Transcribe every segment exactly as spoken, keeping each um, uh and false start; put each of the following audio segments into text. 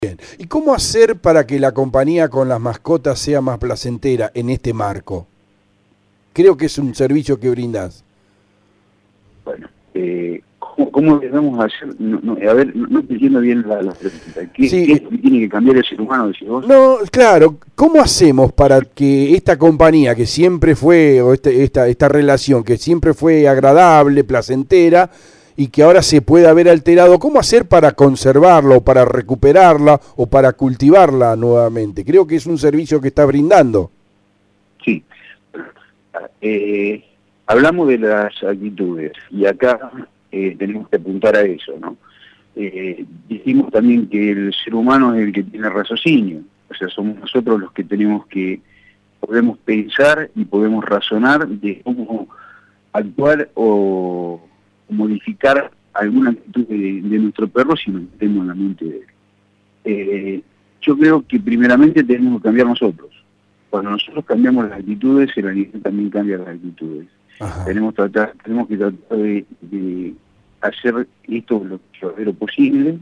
Bien. ¿Y cómo hacer para que la compañía con las mascotas sea más placentera en este marco? Creo que es un servicio que brindás. Bueno, eh, ¿cómo, ¿cómo le vamos a hacer? No, no, a ver, no, no estoy entiendo bien la, la pregunta. ¿Qué, Sí. ¿Qué es lo que tiene que cambiar el ser humano, decís vos? No, claro. ¿Cómo hacemos para que esta compañía que siempre fue, o este, esta, esta relación que siempre fue agradable, placentera, y que ahora se pueda ver alterado, cómo hacer para conservarla, o para recuperarla, o para cultivarla nuevamente? Creo que es un servicio que está brindando. Sí. Eh, hablamos de las actitudes, y acá eh, tenemos que apuntar a eso, ¿no? Eh, dijimos también que el ser humano es el que tiene raciocinio, o sea, somos nosotros los que tenemos que, podemos pensar y podemos razonar de cómo actuar o modificar alguna actitud de, de nuestro perro si nos metemos en la mente de él. Eh, yo creo que primeramente tenemos que cambiar nosotros. Cuando nosotros cambiamos las actitudes, el animal también cambia las actitudes. Tenemos, tratar, tenemos que tratar de, de hacer esto lo más posible,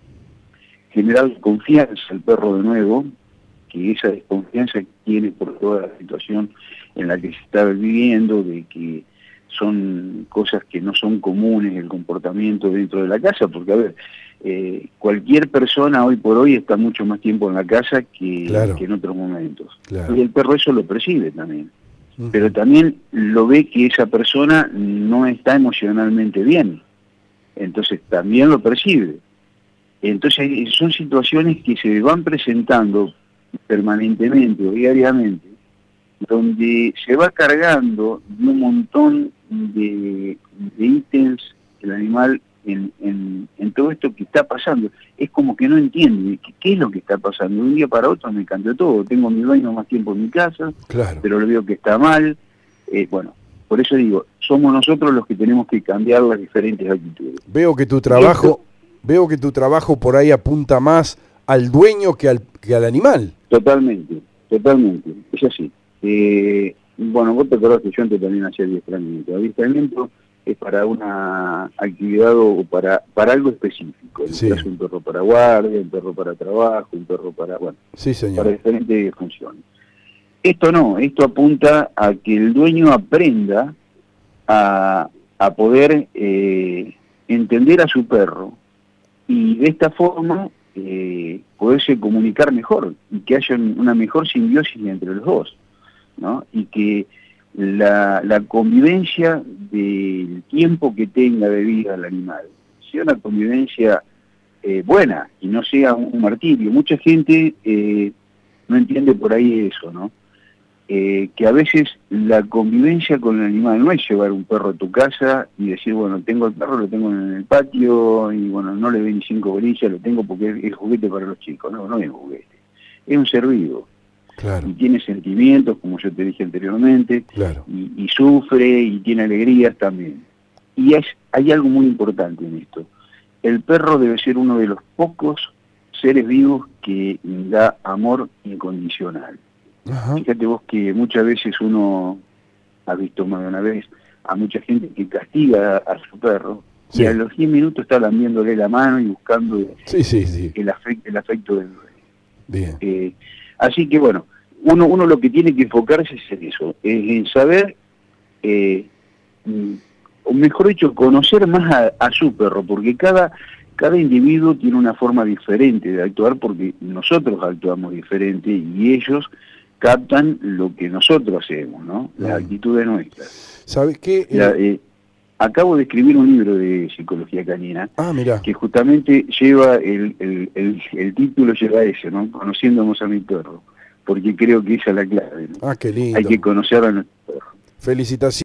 generar confianza al perro de nuevo, que esa desconfianza que tiene por toda la situación en la que se está viviendo, de que son cosas que no son comunes el comportamiento dentro de la casa, porque a ver, eh, cualquier persona hoy por hoy está mucho más tiempo en la casa que, Claro. que en otros momentos. Claro. Y el perro eso lo percibe también. Uh-huh. Pero también lo ve que esa persona no está emocionalmente bien. Entonces también lo percibe. Entonces son situaciones que se van presentando permanentemente o diariamente, donde se va cargando de un montón de, de ítems el animal en, en, en todo esto que está pasando. Es como que no entiende qué, qué es lo que está pasando. De un día para otro me cambió todo. Tengo mi dueño más tiempo en mi casa, Claro. pero lo veo que está mal. Eh, bueno, por eso digo, somos nosotros los que tenemos que cambiar las diferentes actitudes. Veo que tu trabajo, Esto, veo que tu trabajo por ahí apunta más al dueño que al, que al animal. Totalmente, totalmente, es así. Eh, bueno, vos te acordás que yo antes también hacía adiestramiento. Adiestramiento es para una actividad o para, para algo específico. Sí. Es un perro para guardia, un perro para trabajo, un perro para, bueno, sí, señor. para diferentes funciones. Esto no, esto apunta a que el dueño aprenda a, a poder eh, entender a su perro y de esta forma eh, poderse comunicar mejor y que haya una mejor simbiosis entre los dos, ¿no? Y que la, la convivencia del tiempo que tenga de vida el animal sea una convivencia eh, buena y no sea un, un martirio. Mucha gente eh, no entiende por ahí eso, ¿no? Eh, que a veces la convivencia con el animal no es llevar un perro a tu casa y decir, bueno, tengo el perro, lo tengo en el patio y bueno, no le doy ni cinco bolillas, lo tengo porque es, es juguete para los chicos. No, no es juguete, es un ser vivo. Claro. Y tiene sentimientos, como yo te dije anteriormente, Claro. y, y sufre y tiene alegrías también. Y es, hay algo muy importante en esto. El perro debe ser uno de los pocos seres vivos que da amor incondicional. Ajá. Fíjate vos que muchas veces uno ha visto más de una vez a mucha gente que castiga a, a su perro, sí, y a los diez minutos está lambiéndole la mano y buscando sí, sí, sí. El, afecto, el afecto del dueño. Bien. Eh, así que bueno, uno, uno lo que tiene que enfocarse es en eso, es en saber, eh, o mejor dicho, conocer más a, a su perro, porque cada... Cada individuo tiene una forma diferente de actuar porque nosotros actuamos diferente y ellos captan lo que nosotros hacemos, ¿no? Las mm. actitudes nuestras. ¿Sabes qué? La, eh, acabo de escribir un libro de psicología canina, ah, mira, que justamente lleva, el, el, el, el título lleva ese, ¿no? Conociéndonos a mi perro, porque creo que esa es la clave, ¿no? Ah, qué lindo. Hay que conocer a nuestro perro. Felicitaciones.